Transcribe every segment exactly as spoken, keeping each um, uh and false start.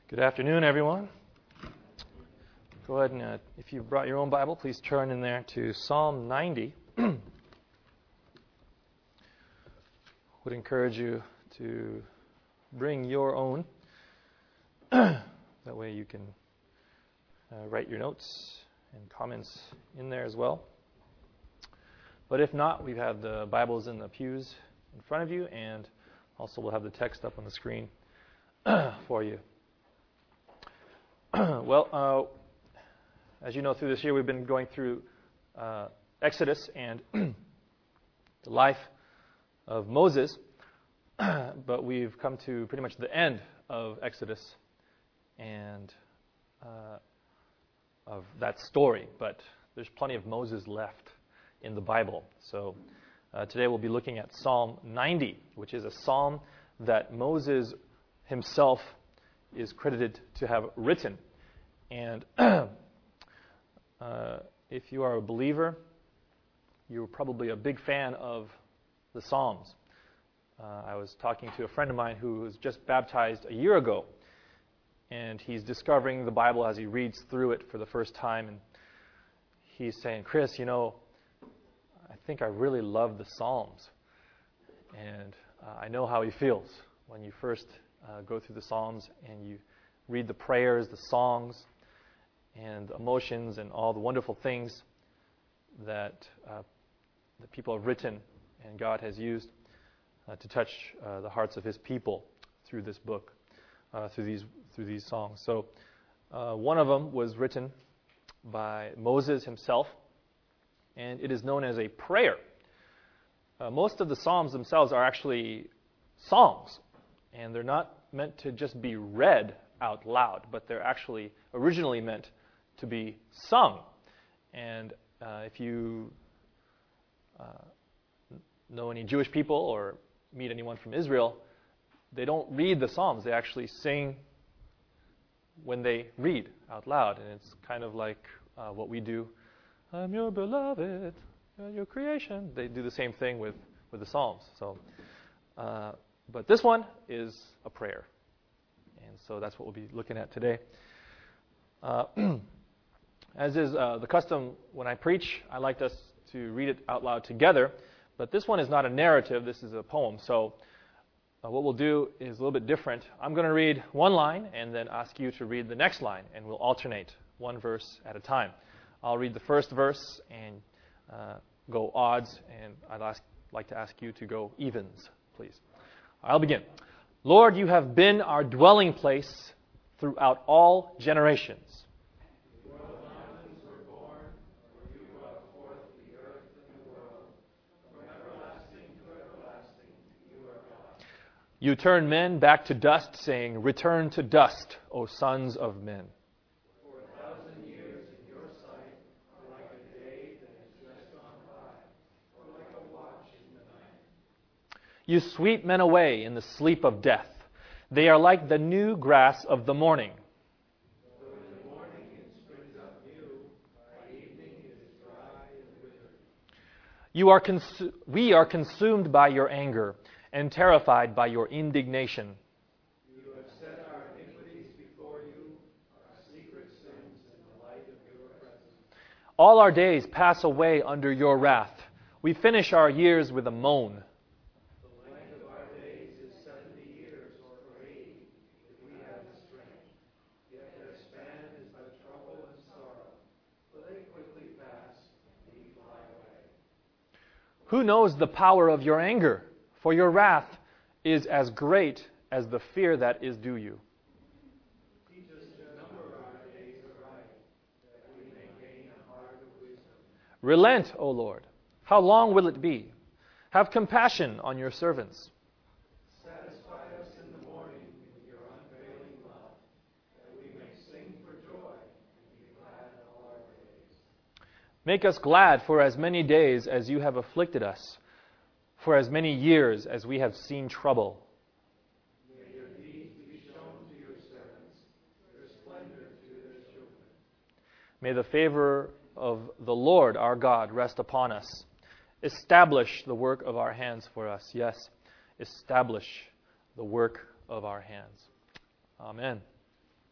Good afternoon, everyone. Go ahead and, uh, if you brought your own Bible, please turn in there to Psalm ninety. Would encourage you to bring your own. That way you can uh, write your notes and comments in there as well. But if not, we have the Bibles in the pews in front of you, and also we'll have the text up on the screen for you. Well, uh, as you know, through this year we've been going through uh, Exodus and the life of Moses, but we've come to pretty much the end of Exodus and uh, of that story, but there's plenty of Moses left in the Bible. So uh, today we'll be looking at Psalm ninety, which is a psalm that Moses himself is credited to have written. And uh, if you are a believer, you're probably a big fan of the Psalms. Uh, I was talking to a friend of mine who was just baptized a year ago, and he's discovering the Bible as he reads through it for the first time, and he's saying, "Chris, you know, I think I really love the Psalms." And uh, I know how he feels when you first uh, go through the Psalms and you read the prayers, the songs, and the emotions and all the wonderful things that uh, the people have written and God has used uh, to touch uh, the hearts of His people through this book, uh, through these through these songs. So uh, one of them was written by Moses himself, and it is known as a prayer. Uh, most of the Psalms themselves are actually songs, and they're not meant to just be read out loud, but they're actually originally meant to be sung. And uh, if you uh, know any Jewish people or meet anyone from Israel, they don't read the Psalms. They actually sing when they read out loud. And it's kind of like uh, what we do. I'm your beloved, you're your creation. They do the same thing with, with the Psalms. So, uh, but this one is a prayer. And so that's what we'll be looking at today. Uh, as is uh, the custom when I preach, I like us to read it out loud together. But this one is not a narrative. This is a poem. So uh, what we'll do is a little bit different. I'm going to read one line and then ask you to read the next line. And we'll alternate one verse at a time. I'll read the first verse and uh, go odds. And I'd ask, like to ask you to go evens, please. I'll begin. Lord, you have been our dwelling place throughout all generations. Before the mountains were born, you brought forth the earth and the world. From everlasting to everlasting, you are God. You turn men back to dust, saying, "Return to dust, O sons of men." For a thousand years in your sight are like a day that has just gone by, or like a watch in the night. You sweep men away in the sleep of death. They are like the new grass of the morning. Though in the morning it springs up new, by evening it is dry and withered. You are consu- we are consumed by your anger and terrified by your indignation. You have set our iniquities before you, our secret sins in the light of your presence. All our days pass away under your wrath. We finish our years with a moan. The length of our days is seventy years, or for eighty, if we have the strength. Yet their span is but trouble and sorrow, for they quickly pass, and we fly away. Who knows the power of your anger? For your wrath is as great as the fear that is due you. Teach us to number our days aright, that we may gain a heart of wisdom. Relent, O Lord. How long will it be? Have compassion on your servants. Satisfy us in the morning with your unfailing love, that we may sing for joy and be glad all our days. Make us glad for as many days as you have afflicted us, for as many years as we have seen trouble. May your deeds be shown to your servants, your splendor to their children. May the favor of the Lord our God rest upon us. Establish the work of our hands for us. Yes, establish the work of our hands. Amen.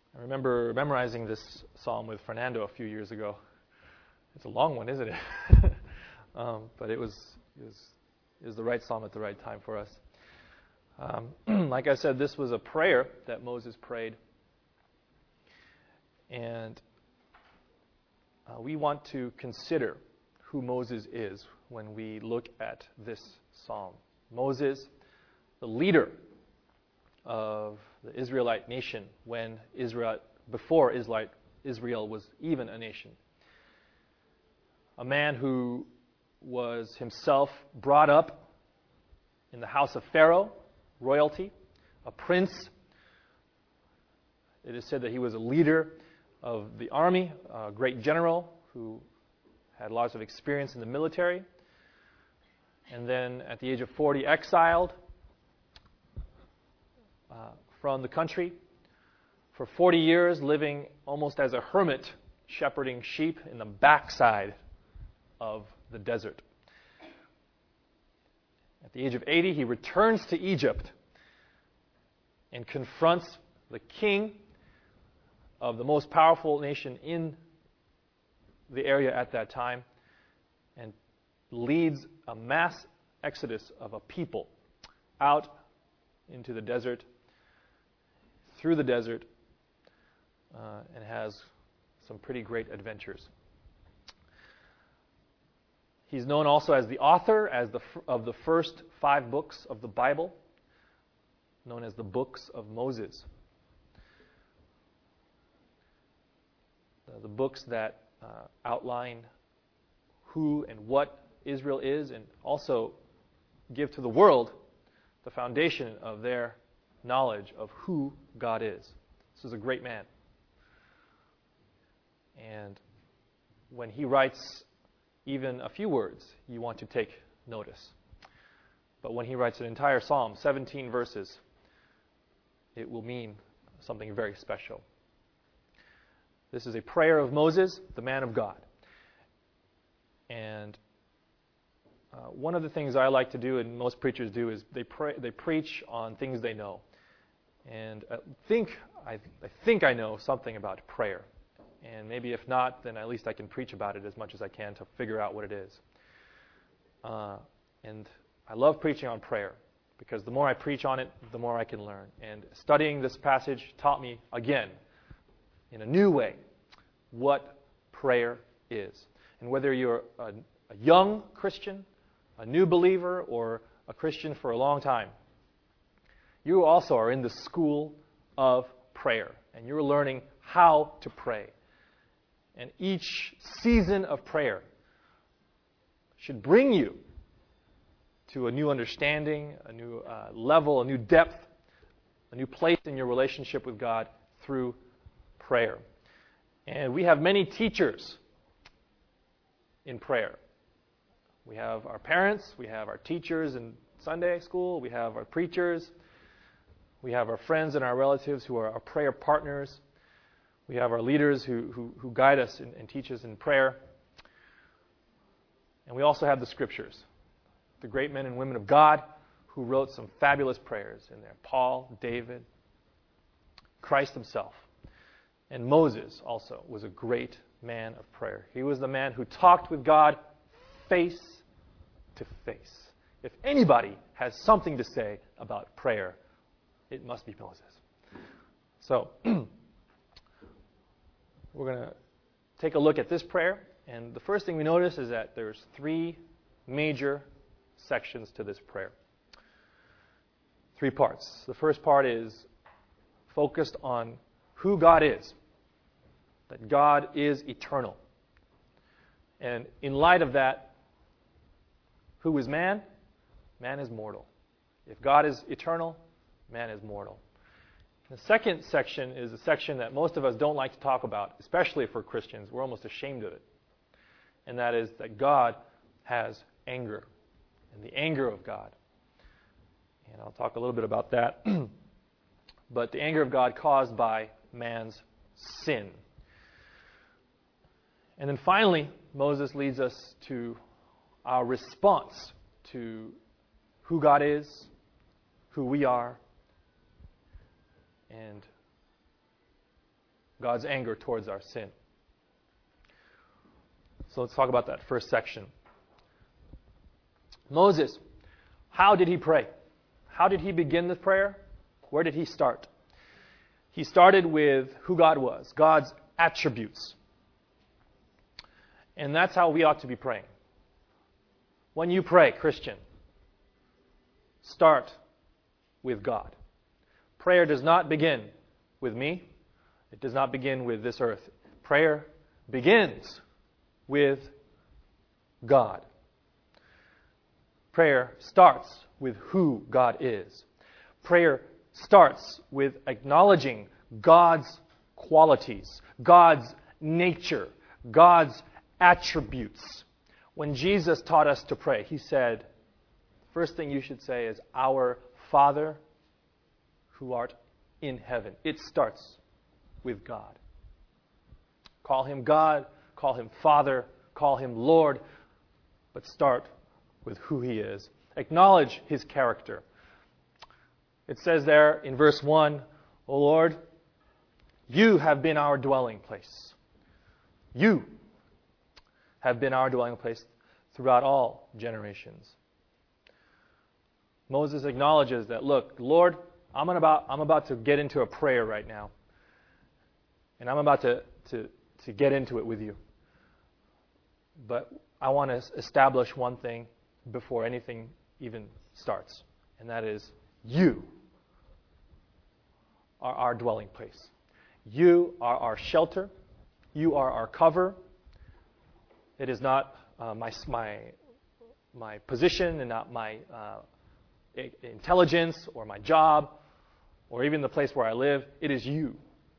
I remember memorizing this psalm with Fernando a few years ago. It's a long one, isn't it? um, but it was, it was it was the right psalm at the right time for us. Um, like I said, this was a prayer that Moses prayed. And uh, we want to consider who Moses is when we look at this psalm. Moses, the leader of the Israelite nation when Israel, before Israelite, Israel was even a nation. A man who was himself brought up in the house of Pharaoh, royalty, a prince. It is said that he was a leader of the army, a great general who had lots of experience in the military. And then at the age of forty, exiled uh, from the country for forty years, living almost as a hermit, shepherding sheep in the backside of the desert. At the age of eighty, he returns to Egypt and confronts the king of the most powerful nation in the area at that time and leads a mass exodus of a people out into the desert, through the desert, uh, and has some pretty great adventures. He's known also as the author as the, of the first five books of the Bible, known as the books of Moses. The, the books that uh, outline who and what Israel is, and also give to the world the foundation of their knowledge of who God is. This is a great man. And when he writes even a few words, you want to take notice. But when he writes an entire psalm, seventeen verses, it will mean something very special. This is a prayer of Moses, the man of God. And uh, one of the things I like to do, and most preachers do, is they pray, they preach on things they know. And I think I, I think I know something about prayer. And maybe if not, then at least I can preach about it as much as I can to figure out what it is. Uh, and I love preaching on prayer because the more I preach on it, the more I can learn. And studying this passage taught me, again, in a new way, what prayer is. And whether you're a, a young Christian, a new believer, or a Christian for a long time, you also are in the school of prayer. And you're learning how to pray. And each season of prayer should bring you to a new understanding, a new uh, level, a new depth, a new place in your relationship with God through prayer. And we have many teachers in prayer. We have our parents, we have our teachers in Sunday school, we have our preachers, we have our friends and our relatives who are our prayer partners. We have our leaders who, who, who guide us and, and teach us in prayer. And we also have the scriptures, the great men and women of God who wrote some fabulous prayers in there. Paul, David, Christ himself. And Moses also was a great man of prayer. He was the man who talked with God face to face. If anybody has something to say about prayer, it must be Moses. So, we're going to take a look at this prayer, and the first thing we notice is that there's three major sections to this prayer. Three parts. The first part is focused on who God is, that God is eternal. And in light of that, who is man? Man is mortal. If God is eternal, man is mortal. The second section is a section that most of us don't like to talk about, especially for Christians. We're almost ashamed of it. And that is that God has anger, and the anger of God. And I'll talk a little bit about that. But the anger of God caused by man's sin. And then finally, Moses leads us to our response to who God is, who we are, and God's anger towards our sin. So let's talk about that first section. Moses, how did he pray? How did he begin the prayer? Where did he start? He started with who God was, God's attributes. And that's how we ought to be praying. When you pray, Christian, start with God. Prayer does not begin with me. It does not begin with this earth. Prayer begins with God. Prayer starts with who God is. Prayer starts with acknowledging God's qualities, God's nature, God's attributes. When Jesus taught us to pray, he said, first thing you should say is, Our Father who art in heaven. It starts with God. Call him God, call him Father, call him Lord, but start with who he is. Acknowledge his character. It says there in verse one, O Lord, you have been our dwelling place. You have been our dwelling place throughout all generations. Moses acknowledges that, look, Lord, I'm about, I'm about to get into a prayer right now. And I'm about to, to, to get into it with you. But I want to establish one thing before anything even starts. And that is, you are our dwelling place. You are our shelter. You are our cover. It is not uh, my, my, my position and not my uh, intelligence or my job or even the place where I live. It is you.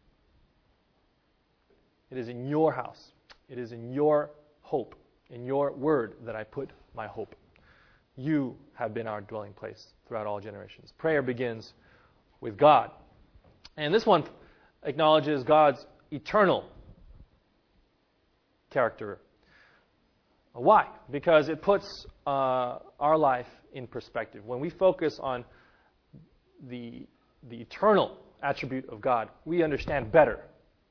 It is in your house. It is in your hope, in your word that I put my hope. You have been our dwelling place throughout all generations. Prayer begins with God. And this one acknowledges God's eternal character. Why? Because it puts uh, our life in perspective. When we focus on the, the eternal attribute of God, we understand better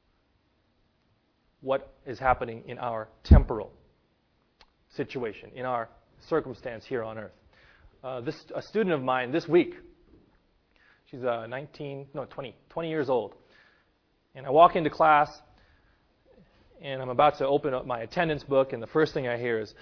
what is happening in our temporal situation, in our circumstance here on earth. Uh, this a student of mine this week, she's uh, nineteen, no, twenty, twenty years old. And I walk into class, and I'm about to open up my attendance book, and the first thing I hear is,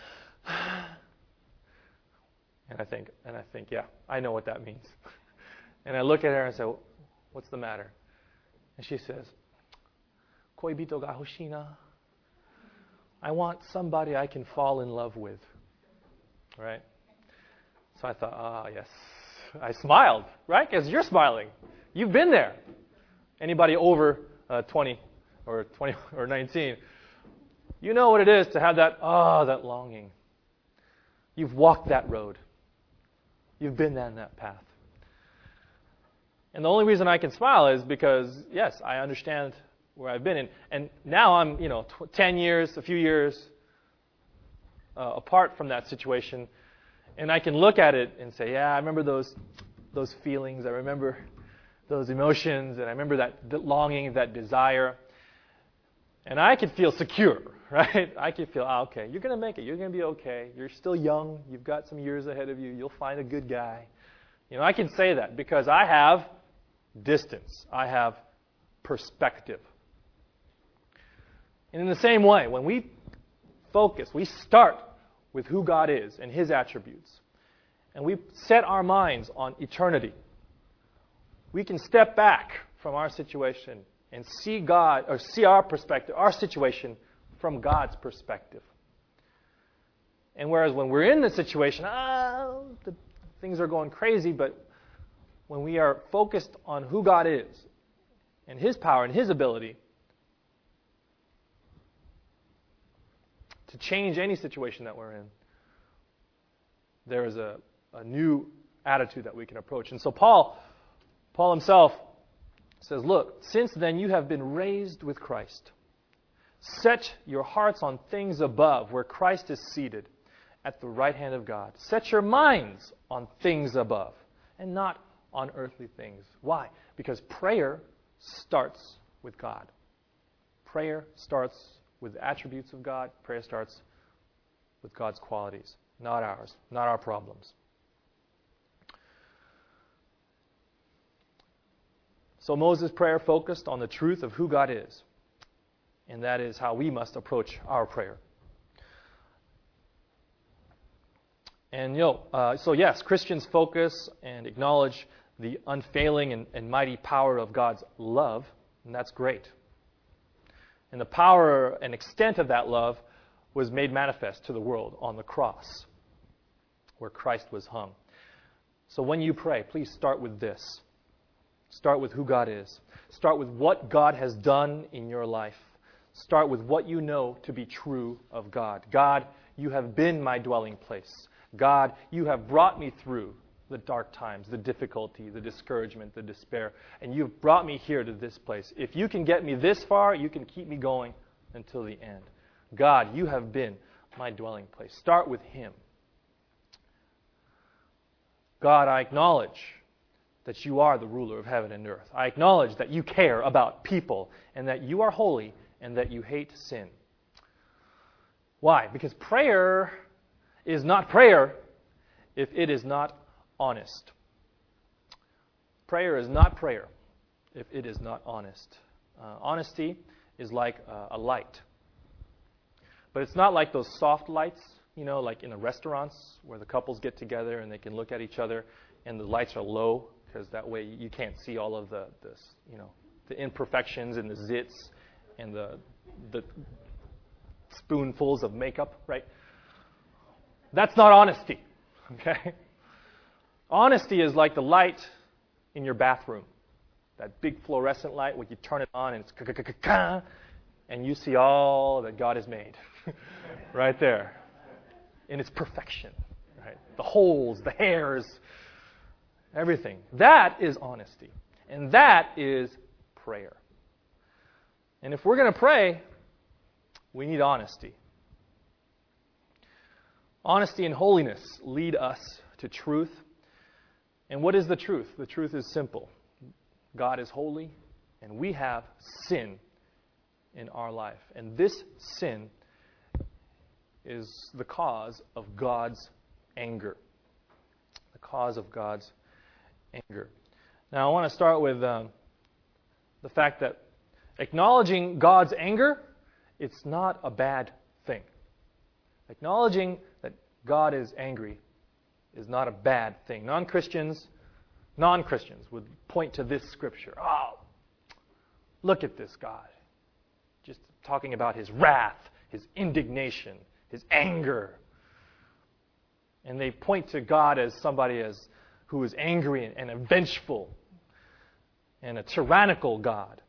and I think, and I think, yeah, I know what that means. And I look at her and say, what's the matter? And she says, Koibito ga hoshii na. I want somebody I can fall in love with. Right? So I thought, ah, yes. I smiled, right? Because you're smiling. You've been there. Anybody over uh, twenty or twenty or nineteen, you know what it is to have that, ah, oh, that longing. You've walked that road. You've been down that path. And the only reason I can smile is because, yes, I understand where I've been in. And now I'm, you know, tw- ten years, a few years uh, apart from that situation. And I can look at it and say, yeah, I remember those those feelings. I remember those emotions. And I remember that, that longing, that desire. And I can feel secure, right? I can feel, ah, okay, you're going to make it. You're going to be okay. You're still young. You've got some years ahead of you. You'll find a good guy. You know, I can say that because I have distance. I have perspective. And in the same way, when we focus, we start with who God is and his attributes, and we set our minds on eternity, we can step back from our situation and see God, or see our perspective, our situation from God's perspective. And whereas when we're in the situation, ah, the, things are going crazy, but when we are focused on who God is and his power and his ability to change any situation that we're in, there is a, a new attitude that we can approach. And so Paul, Paul himself says, look, since then you have been raised with Christ. Set your hearts on things above, where Christ is seated at the right hand of God. Set your minds on things above and not on earthly things. Why? Because prayer starts with God. Prayer starts with the attributes of God. Prayer starts with God's qualities, not ours, not our problems. So Moses' prayer focused on the truth of who God is, and that is how we must approach our prayer. And you know, uh, so yes, Christians focus and acknowledge the unfailing and, and mighty power of God's love, and that's great. And the power and extent of that love was made manifest to the world on the cross, where Christ was hung. So when you pray, please start with this. Start with who God is. Start with what God has done in your life. Start with what you know to be true of God. God, you have been my dwelling place. God, you have brought me through the dark times, the difficulty, the discouragement, the despair, and you've brought me here to this place. If you can get me this far, you can keep me going until the end. God, you have been my dwelling place. Start with Him. God, I acknowledge that you are the ruler of heaven and earth. I acknowledge that you care about people and that you are holy and that you hate sin. Why? Because prayer is not prayer if it is not honest. Prayer is not prayer if it is not honest. Uh, honesty is like uh, a light. But it's not like those soft lights, you know, like in the restaurants where the couples get together and they can look at each other and the lights are low because that way you can't see all of the, the you know, the imperfections and the zits and the the spoonfuls of makeup, right? That's not honesty, okay? Honesty is like the light in your bathroom. That big fluorescent light where you turn it on and it's ka-ka-ka-ka, and you see all that God has made right there in its perfection, right? The holes, the hairs, everything. That is honesty. And that is prayer. And if we're going to pray, we need honesty. Honesty and holiness lead us to truth. And what is the truth? The truth is simple. God is holy, and we have sin in our life. And this sin is the cause of God's anger. The cause of God's anger. Now, I want to start with um, the fact that acknowledging God's anger, it's not a bad thing. Acknowledging that God is angry is not a bad thing. Non-Christians, non-Christians would point to this scripture. Oh, look at this God. Just talking about His wrath, His indignation, His anger. And they point to God as somebody as who is angry and, and a vengeful and a tyrannical God.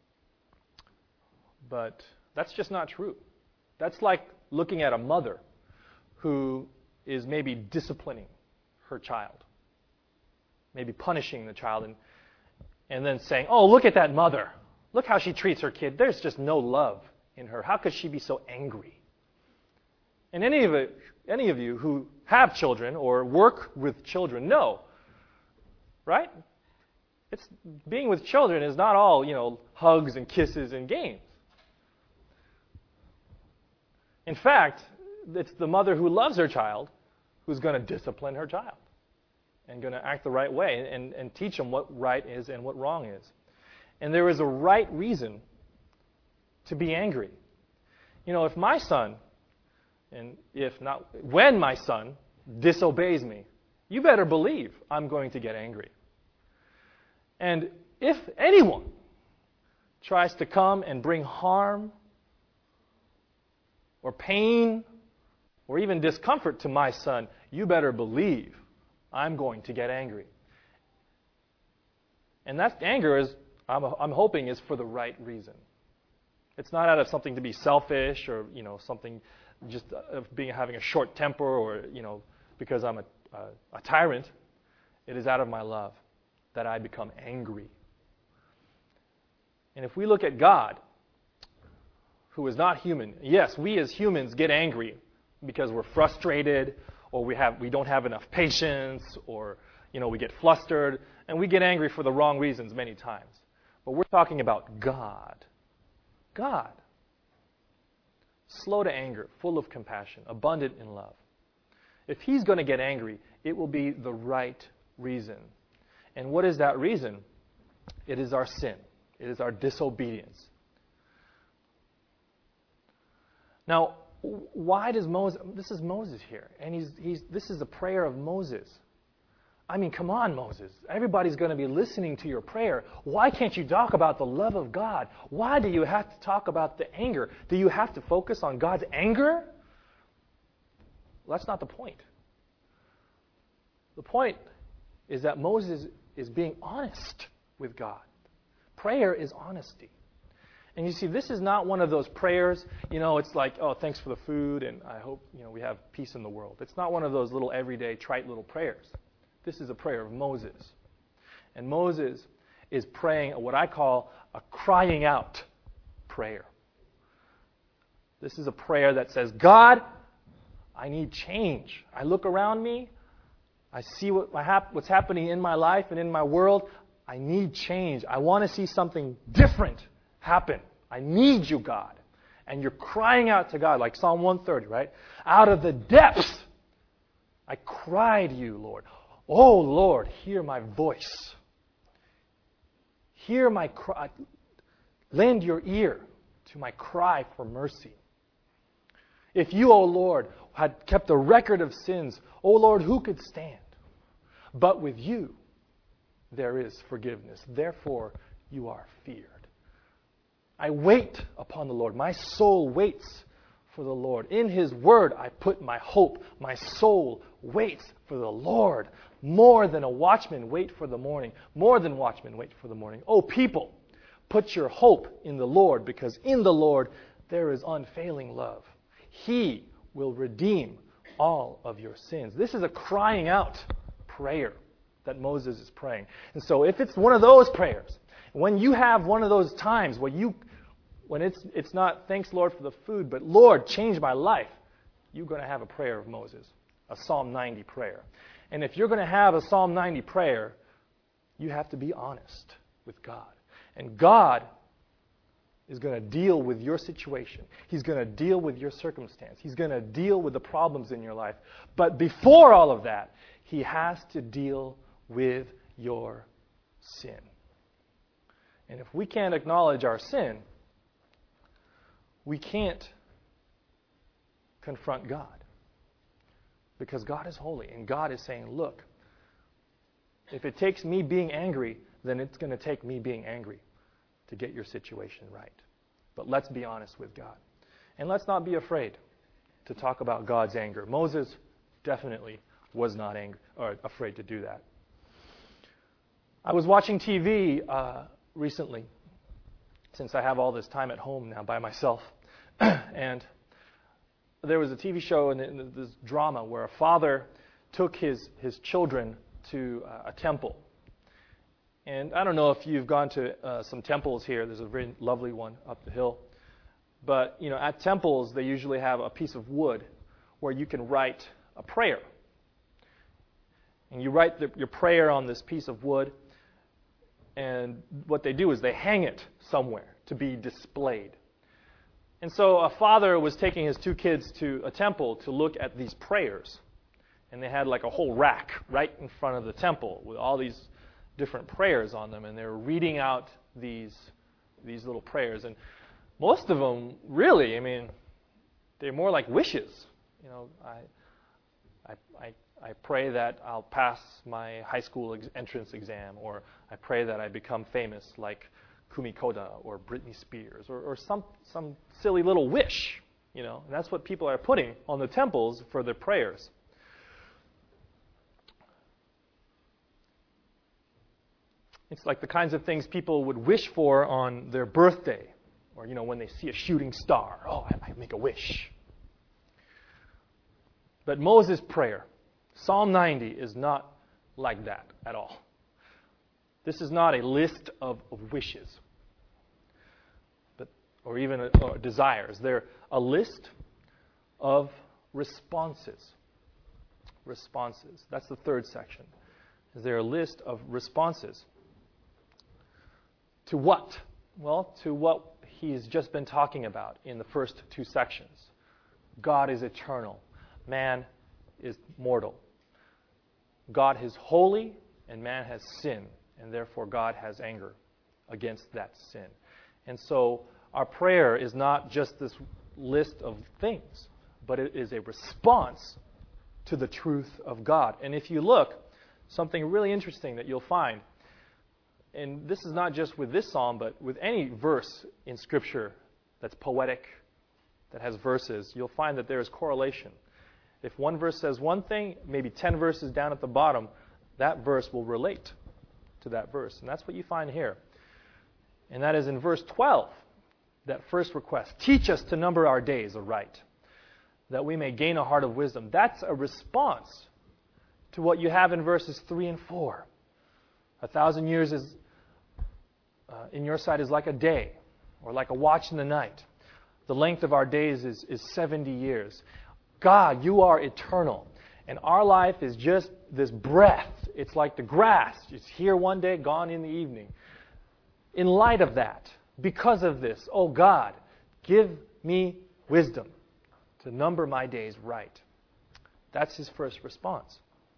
But that's just not true. That's like looking at a mother who is maybe disciplining her child, maybe punishing the child, and, and then saying, oh, look at that mother. Look how she treats her kid. There's just no love in her. How could she be so angry? And any of it, any of you who have children or work with children know, right? It's being with children is not all, you know, hugs and kisses and games. In fact, it's the mother who loves her child who's going to discipline her child and going to act the right way and, and teach them what right is and what wrong is. And there is a right reason to be angry. You know, if my son, and if not, when my son disobeys me, you better believe I'm going to get angry. And if anyone tries to come and bring harm or pain or even discomfort to my son, you better believe I'm going to get angry. And that anger is, I'm, I'm hoping, is for the right reason. It's not out of something to be selfish or, you know, something just of being having a short temper or, you know, because I'm a, a, a tyrant. It is out of my love that I become angry. And if we look at God, who is not human, yes, we as humans get angry because we're frustrated or we have we don't have enough patience or, you know, we get flustered and we get angry for the wrong reasons many times. But we're talking about God, God. Slow to anger, full of compassion, abundant in love. If He's going to get angry, it will be the right reason. And what is that reason? It is our sin. It is our disobedience. Now, why does Moses, this is Moses here, and he's, he's, this is a prayer of Moses. I mean, come on, Moses. Everybody's going to be listening to your prayer. Why can't you talk about the love of God? Why do you have to talk about the anger? Do you have to focus on God's anger? Well, that's not the point. The point is that Moses is being honest with God. Prayer is honesty. And you see, this is not one of those prayers, you know, it's like, oh, thanks for the food, and I hope, you know, we have peace in the world. It's not one of those little everyday, trite little prayers. This is a prayer of Moses. And Moses is praying what I call a crying out prayer. This is a prayer that says, God, I need change. I look around me. I see what my hap- what's happening in my life and in my world. I need change. I want to see something different happen. I need you, God. And you're crying out to God, like Psalm one thirty, right? Out of the depths, I cry to you, Lord. Oh, Lord, hear my voice. Hear my cry. Lend your ear to my cry for mercy. If you, O Lord, had kept a record of sins, O Lord, who could stand? But with you, there is forgiveness. Therefore, you are feared. I wait upon the Lord. My soul waits for the Lord. In His word, I put my hope. My soul waits for the Lord. More than a watchman wait for the morning. More than watchmen wait for the morning. O people, put your hope in the Lord, because in the Lord there is unfailing love. He will redeem all of your sins. This is a crying out prayer that Moses is praying. And so if it's one of those prayers, when you have one of those times where you, when it's it's not thanks Lord for the food, but Lord, change my life, you're going to have a prayer of Moses, a Psalm ninety prayer. And if you're going to have a Psalm ninety prayer, you have to be honest with God. And God is going to deal with your situation. He's going to deal with your circumstance. He's going to deal with the problems in your life. But before all of that, He has to deal with your sin. And if we can't acknowledge our sin, we can't confront God. Because God is holy, and God is saying, look, if it takes me being angry, then it's going to take me being angry to get your situation right. But let's be honest with God. And let's not be afraid to talk about God's anger. Moses definitely was not angry or afraid to do that. I was watching T V uh, recently, since I have all this time at home now by myself. And there was a T V show and this drama where a father took his, his children to uh, a temple. And I don't know if you've gone to uh, some temples here. There's a very lovely one up the hill. But, you know, at temples, they usually have a piece of wood where you can write a prayer. And you write the, your prayer on this piece of wood. And what they do is they hang it somewhere to be displayed. And so a father was taking his two kids to a temple to look at these prayers. And they had like a whole rack right in front of the temple with all these different prayers on them. And they were reading out these, these little prayers. And most of them, really, I mean, they're more like wishes. You know, I, I, I, I pray that I'll pass my high school ex- entrance exam, or I pray that I become famous like Kumi Koda or Britney Spears, or, or some some silly little wish. You know, and that's what people are putting on the temples for their prayers. It's like the kinds of things people would wish for on their birthday, or, you know, when they see a shooting star. Oh, I, I make a wish. But Moses' prayer, Psalm ninety, is not like that at all. This is not a list of, of wishes, but or even a, or desires. They're a list of responses. Responses. That's the third section. Is there a list of responses? To what? Well, to what he's just been talking about in the first two sections. God is eternal. Man is mortal. God is holy, and man has sin, and therefore God has anger against that sin. And so our prayer is not just this list of things, but it is a response to the truth of God. And if you look, something really interesting that you'll find, and this is not just with this psalm, but with any verse in Scripture that's poetic, that has verses, you'll find that there is correlation. If one verse says one thing, maybe ten verses down at the bottom, that verse will relate to that verse. And that's what you find here. And that is in verse twelve, that first request. Teach us to number our days aright, that we may gain a heart of wisdom. That's a response to what you have in verses three and four. A thousand years is uh, in your sight is like a day, or like a watch in the night. The length of our days is, is seventy years. God, you are eternal. And our life is just this breath. It's like the grass. It's here one day, gone in the evening. In light of that, because of this, oh God, give me wisdom to number my days right. That's his first response.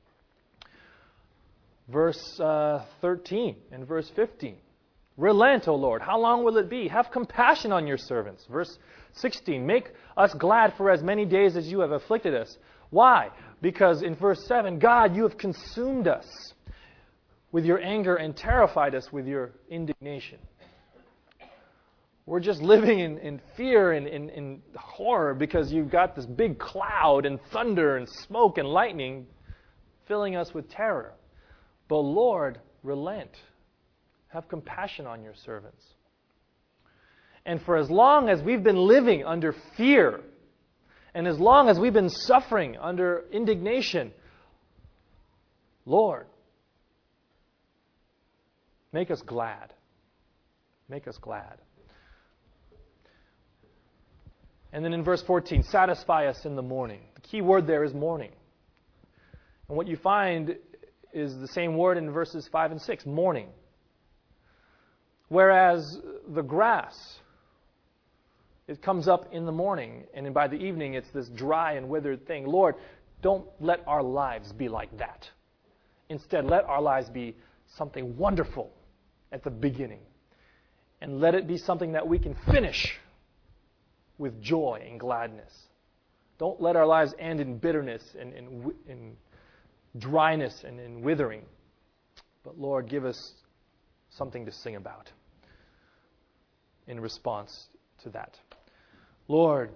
Verse uh, thirteen and verse fifteen. Relent, O Lord. How long will it be? Have compassion on your servants. Verse sixteen. Make us glad for as many days as you have afflicted us. Why? Because in verse seven, God, you have consumed us with your anger and terrified us with your indignation. We're just living in, in fear and in, in horror because you've got this big cloud and thunder and smoke and lightning filling us with terror. But Lord, relent. Have compassion on your servants. And for as long as we've been living under fear, and as long as we've been suffering under indignation, Lord, make us glad. Make us glad. And then in verse fourteen, satisfy us in the morning. The key word there is morning. And what you find is the same word in verses five and six, morning. Whereas the grass, it comes up in the morning, and by the evening it's this dry and withered thing. Lord, don't let our lives be like that. Instead, let our lives be something wonderful at the beginning. And let it be something that we can finish with joy and gladness. Don't let our lives end in bitterness and in, in dryness and in withering. But Lord, give us something to sing about in response to that. Lord,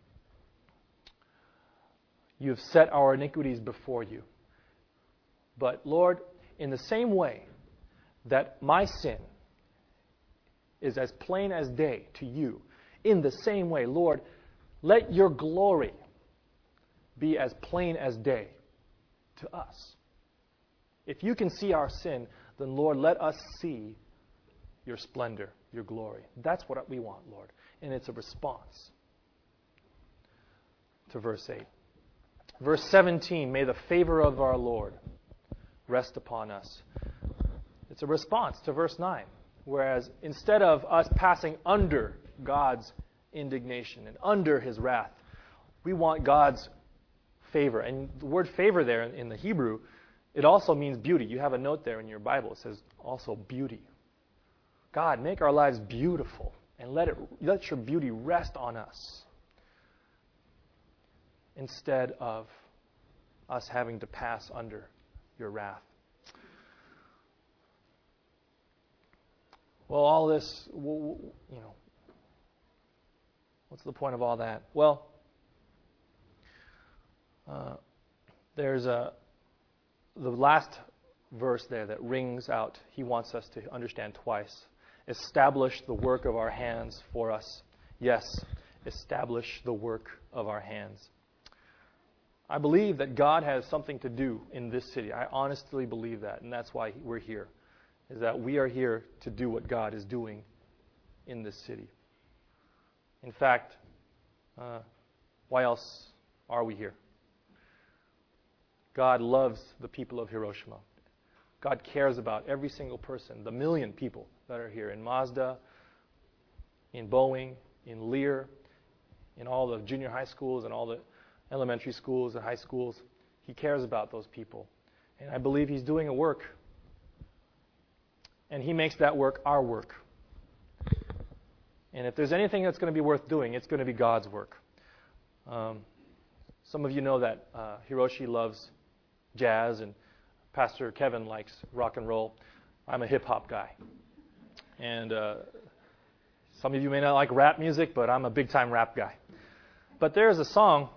you have set our iniquities before you. But Lord, in the same way that my sin is as plain as day to you, in the same way, Lord, let your glory be as plain as day to us. If you can see our sin, then Lord, let us see your splendor, your glory. That's what we want, Lord. And it's a response to verse eight. Verse seventeen, may the favor of our Lord rest upon us. It's a response to verse nine. Whereas instead of us passing under God's indignation and under his wrath, we want God's favor. And the word favor there in the Hebrew, it also means beauty. You have a note there in your Bible. It says also beauty. God, make our lives beautiful and let it let your beauty rest on us instead of us having to pass under your wrath. Well, all this, you know, what's the point of all that? Well, uh, there's a the last verse there that rings out. He wants us to understand twice. Establish the work of our hands for us. Yes, establish the work of our hands. I believe that God has something to do in this city. I honestly believe that, and that's why we're here, is that we are here to do what God is doing in this city. In fact, uh, why else are we here? God loves the people of Hiroshima. God cares about every single person, the million people that are here in Mazda, in Boeing, in Lear, in all the junior high schools and all the elementary schools and high schools. He cares about those people. And I believe He's doing a work. And He makes that work our work. And if there's anything that's going to be worth doing, it's going to be God's work. Um, some of you know that uh, Hiroshi loves jazz and Pastor Kevin likes rock and roll. I'm a hip-hop guy. And uh, some of you may not like rap music, but I'm a big-time rap guy. But there's a song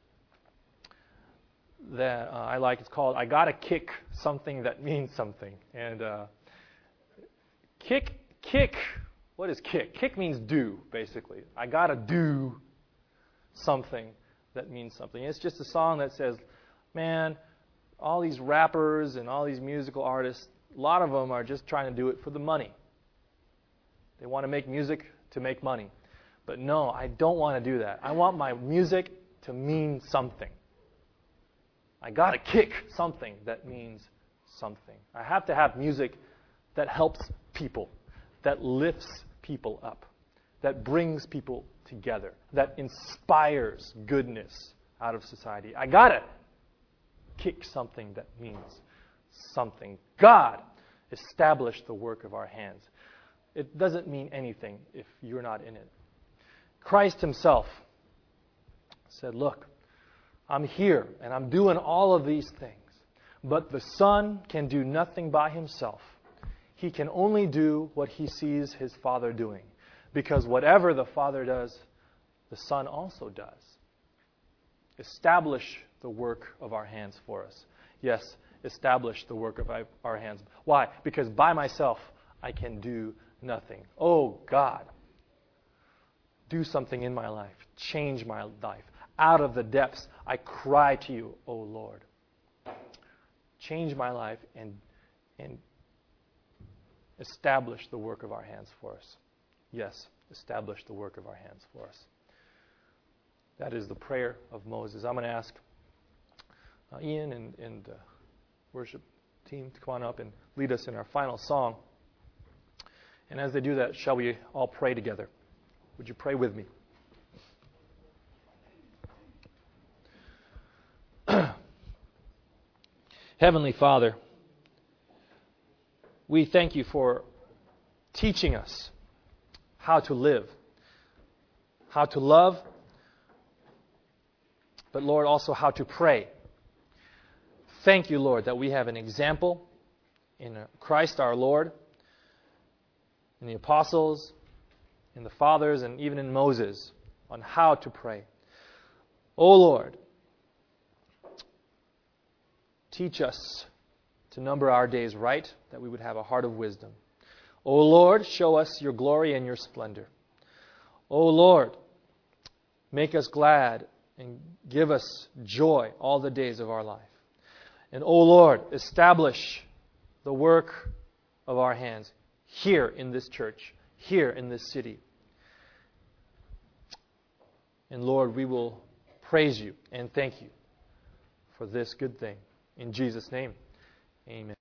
that uh, I like. It's called I Gotta Kick Something That Means Something. And uh, kick, kick, what is kick? Kick means do, basically. I gotta do something that means something. It's just a song that says, man, all these rappers and all these musical artists, a lot of them are just trying to do it for the money. They want to make music to make money. But no, I don't want to do that. I want my music to mean something. I got to kick something that means something. I have to have music that helps people, that lifts people up, that brings people together, that inspires goodness out of society. I got to kick something that means something. God established the work of our hands. It doesn't mean anything if you're not in it. Christ Himself said, look, I'm here and I'm doing all of these things, but the Son can do nothing by Himself. He can only do what He sees His Father doing, because whatever the Father does, the Son also does. Establish the work of our hands for us. Yes, establish the work of our hands. Why? Because by myself, I can do nothing. Oh, God, do something in my life. Change my life. Out of the depths, I cry to You, oh Lord. Change my life and, and establish the work of our hands for us. Yes, establish the work of our hands for us. That is the prayer of Moses. I'm going to ask uh, Ian and, and the worship team to come on up and lead us in our final song. And as they do that, shall we all pray together? Would you pray with me? Heavenly Father, we thank You for teaching us how to live, how to love, but Lord, also how to pray. Thank You, Lord, that we have an example in Christ our Lord, in the apostles, in the fathers, and even in Moses on how to pray. O Lord, teach us to number our days right, that we would have a heart of wisdom. O Lord, show us Your glory and Your splendor. O Lord, make us glad and give us joy all the days of our life. And O Lord, establish the work of our hands here in this church, here in this city. And Lord, we will praise You and thank You for this good thing. In Jesus' name, amen.